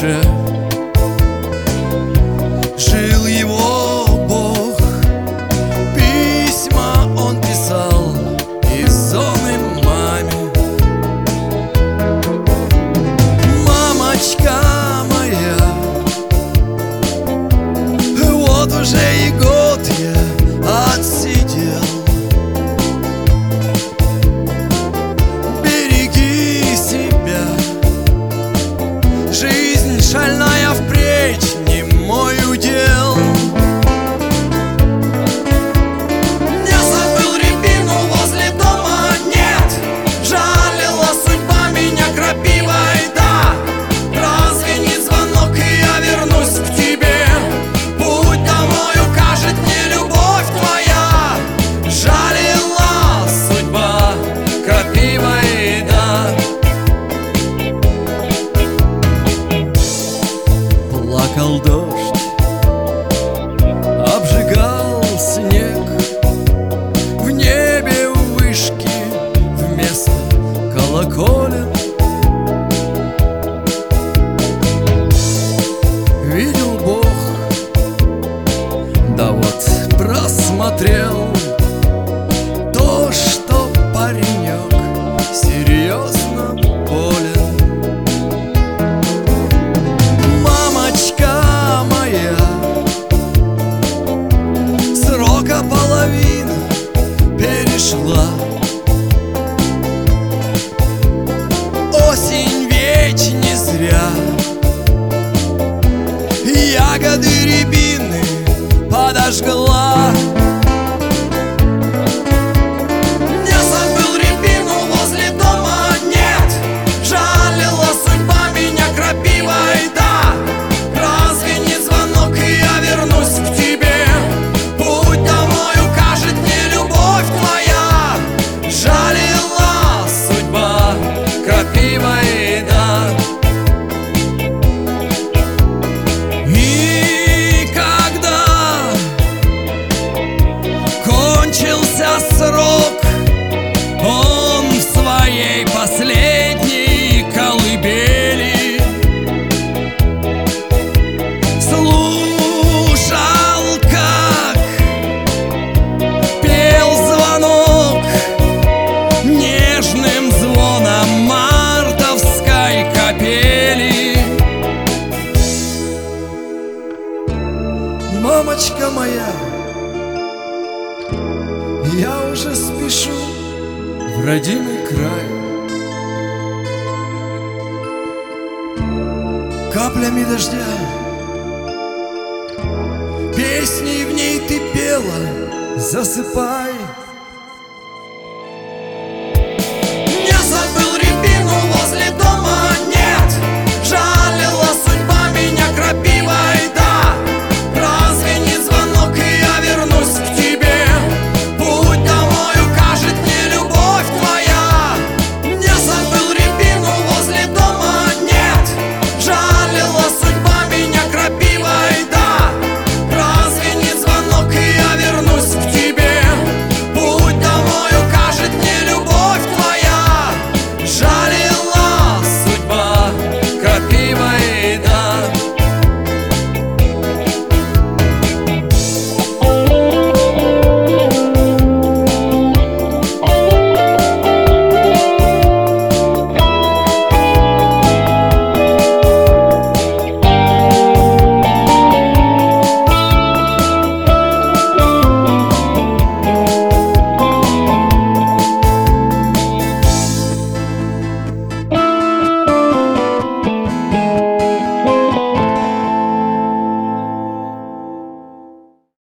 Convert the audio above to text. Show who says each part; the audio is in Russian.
Speaker 1: душе. Жил его Бог, письма он писал из зоны маме. Мамочка моя, вот уже и год я отсидел. Береги себя, жизнь шальная впредь не мой удел. Не забыл рябину возле дома, нет, жалила судьба меня крапивой, да. Разве не звонок, и я вернусь к тебе? Путь домой укажет мне любовь твоя. Жалила судьба крапивой, да. Плакал дождь, обжигал снег, в небе вышки вместо колоколен. Видел Бог, да вот просмотрел то, что паренек серьезно болен. Мамочка моя, срока половина перешла. Осень ведь не зря ягоды рябины подожгла. Не забыл рябину возле дома, нет, жалила судьба меня крапивой, да. Разве не звонок, и я вернусь к тебе? Путь домой укажет мне любовь твоя. Жалила судьба крапивой, да. И когда кончился срок, он в своей последней колыбели слушал, как пел звонок нежным звоном мартовской капели. Мамочка моя, я уже спешу в родимый край. Каплями дождя, песней в ней ты пела, засыпай.